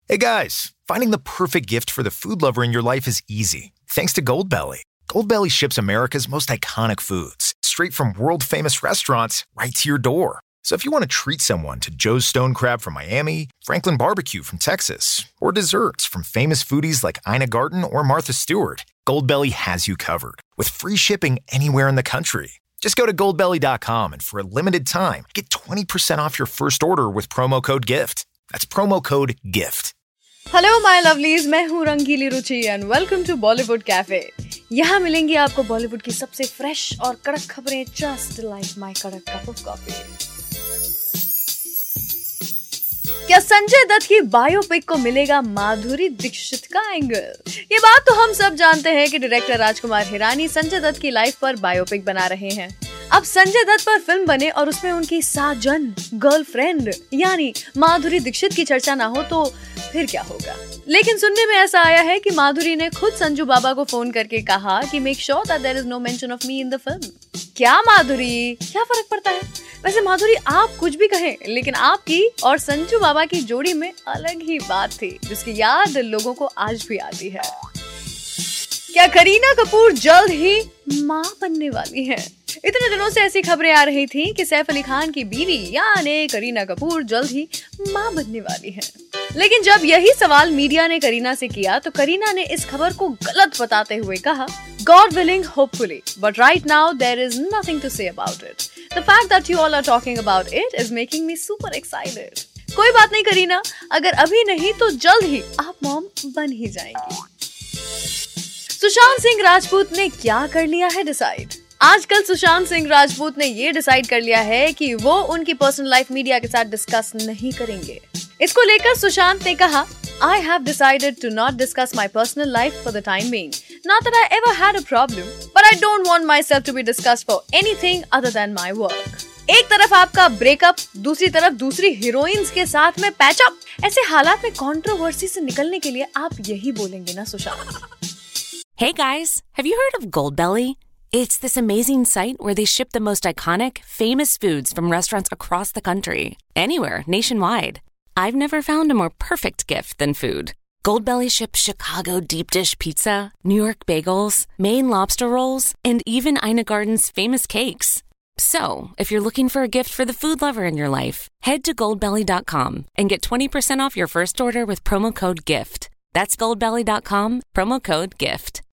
Hey guys, finding the perfect gift for the food lover in your life is easy, thanks to Goldbelly. Goldbelly ships America's most iconic foods, straight from world-famous restaurants right to your door. So if you want to treat someone to Joe's Stone Crab from Miami, Franklin Barbecue from Texas, or desserts from famous foodies like Ina Garten or Martha Stewart, Goldbelly has you covered, with free shipping anywhere in the country. Just go to goldbelly.com and for a limited time, get 20% off your first order with promo code GIFT. That's promo code GIFT. Hello my lovelies, मैं हूँ Rangeeli Ruchi and welcome to Bollywood cafe. यहाँ मिलेंगी आपको बॉलीवुड की सबसे fresh और कड़क खबरें, जस्ट लाइक माय कड़क कप ऑफ कॉफी। क्या संजय दत्त की बायोपिक को मिलेगा माधुरी दीक्षित का एंगल? ये बात तो हम सब जानते हैं कि डायरेक्टर राजकुमार हिरानी संजय दत्त की लाइफ पर बायोपिक बना रहे हैं। अब संजय दत्त पर फिल्म बने और उसमें उनकी साजन, गर्लफ्रेंड यानी माधुरी दीक्षित की चर्चा ना हो तो फिर क्या होगा। लेकिन सुनने में ऐसा आया है कि माधुरी ने खुद संजू बाबा को फोन करके कहा कि make sure that there is no mention of me in the film. क्या माधुरी, क्या फर्क पड़ता है? वैसे माधुरी आप कुछ भी कहें, लेकिन आपकी और संजू बाबा की जोड़ी में अलग ही बात थी, जिसकी याद लोगों को आज भी आती है। क्या करीना कपूर जल्द ही मां बनने वाली है? इतने दिनों से ऐसी खबरें आ रही थी कि सैफ अली खान की बीवी यानी करीना कपूर जल्द ही मां बनने वाली है। लेकिन जब यही सवाल मीडिया ने करीना से किया तो करीना ने इस खबर को गलत बताते हुए कहा, God willing, hopefully, but right now there is nothing to say about it. The fact that you all are talking about it is making me super excited. कोई बात नहीं करीना, अगर अभी नहीं तो जल्द ही आप मॉम बन ही जाएंगी। सुशांत सिंह राजपूत ने क्या कर लिया है डिसाइड? आजकल सुशांत सिंह राजपूत ने ये डिसाइड कर लिया है कि वो उनकी पर्सनल लाइफ मीडिया के साथ डिस्कस नहीं करेंगे। इसको लेकर सुशांत ने कहा, I have decided to not discuss my personal life for the time being. Not that I ever had a problem, but I don't want myself to be discussed for anything other than my work. एक तरफ आपका breakup, दूसरी तरफ दूसरी heroines के साथ में patch up. ऐसे हालात में कंट्रोवर्सी से निकलने के लिए आप यही बोलेंगे ना Sushant? Hey guys, have you heard of Goldbelly? It's this amazing site where they ship the most iconic, famous foods from restaurants across the country, anywhere, nationwide. I've never found a more perfect gift than food. Goldbelly ships Chicago deep dish pizza, New York bagels, Maine lobster rolls, and even Ina Garten's famous cakes. So, if you're looking for a gift for the food lover in your life, head to goldbelly.com and get 20% off your first order with promo code GIFT. That's goldbelly.com, promo code GIFT.